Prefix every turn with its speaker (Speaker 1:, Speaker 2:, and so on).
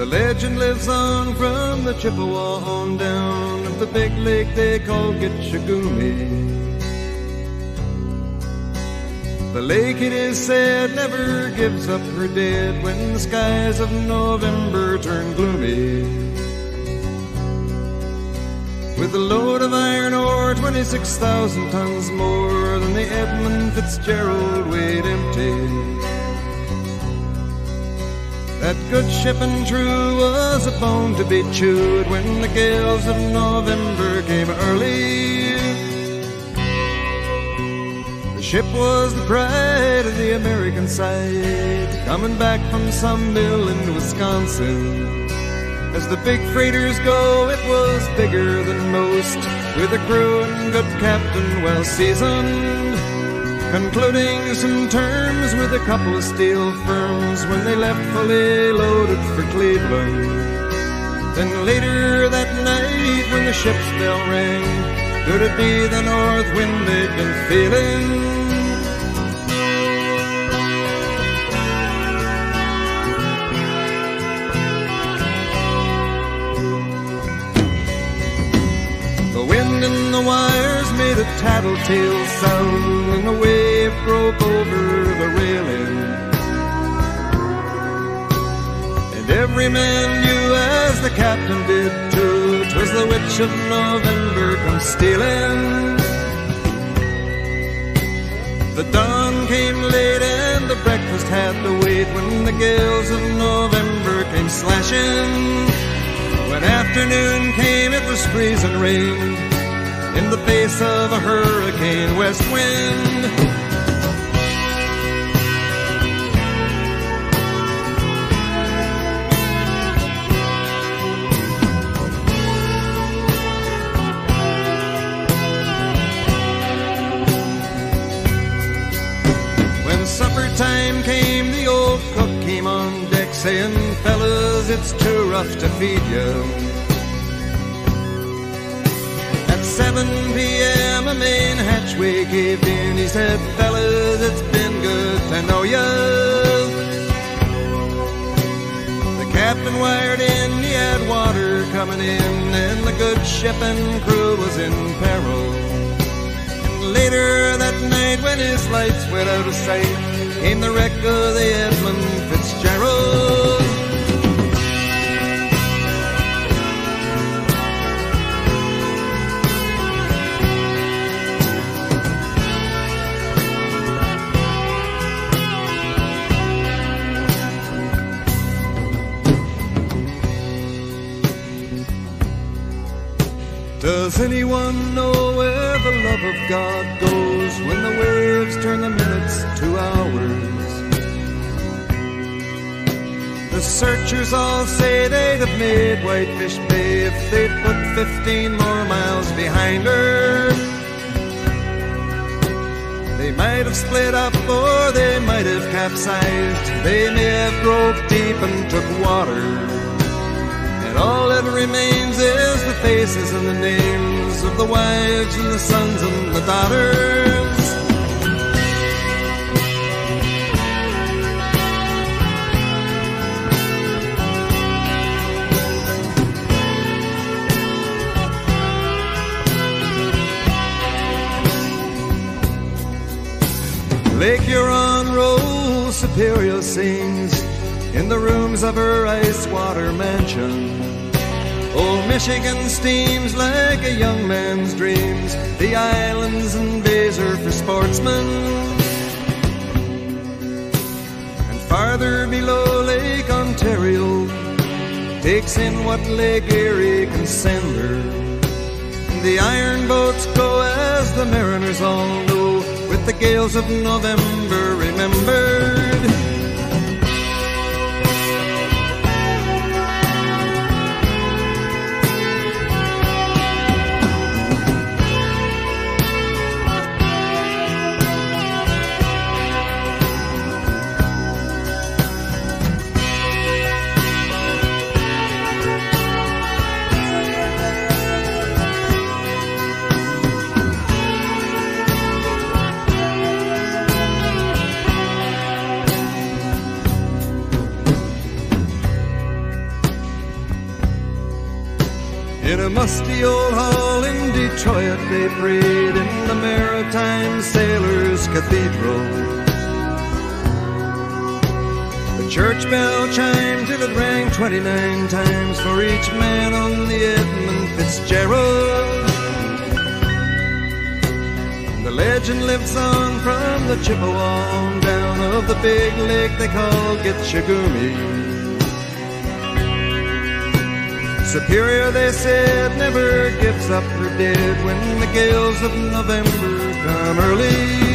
Speaker 1: legend lives on from the Chippewa on down of the big lake they call Gitchagumi. The lake, it is said, never gives up her dead when the skies of November turn gloomy. With a load of iron ore, 26,000 tons more than the Edmund Fitzgerald weighed empty. That good ship and true was a bone to be chewed when the gales of November came early. The ship was the pride of the American side, coming back from some mill in Wisconsin. As the big freighters go, it was bigger than most, with a crew and good captain well seasoned, concluding some terms with a couple of steel firms when they left fully loaded for Cleveland. Then later that night when the ship's bell rang, could it be the north wind they'd been feeling? The wind in the wires made a tattletale sound, and a wave broke over the railing. And every man knew, as the captain did too, 'twas the witch of November come stealing. The dawn came late and the breakfast had to wait when the gales of November came slashing. When afternoon came, it was freezing rain in the face of a hurricane west wind. When supper time came, the old cook came on deck saying, "Fellas, it's too rough to feed you." At 7 p.m. a main hatchway caved in. He said, "Fellas, it's been good to know ya." The captain wired in, he had water coming in, and the good ship and crew was in peril. And later that night when his lights went out of sight, came the wreck of the Edmund Fitzgerald. Does anyone know where the love of God goes when the waves turn the minutes to hours? The searchers all say they'd have made Whitefish Bay if they'd put 15 more miles behind her. They might have split up or they might have capsized. They may have broke deep and took water. And all that remains is the faces and the names of the wives and the sons and the daughters. Lake Huron rolls, Superior sings in the rooms of her ice-water mansion. Old Michigan steams like a young man's dreams, the islands and bays are for sportsmen. And farther below, Lake Ontario takes in what Lake Erie can send her. And the iron boats go, as the mariners all know, with the gales of November remembered. In a musty old hall in Detroit, they prayed in the Maritime Sailors Cathedral. The church bell chimed till it rang 29 times for each man on the Edmund Fitzgerald. The legend lives on from the Chippewa on down of the big lake they call Gitchagumi. Superior, they said, never gives up her dead when the gales of November come early.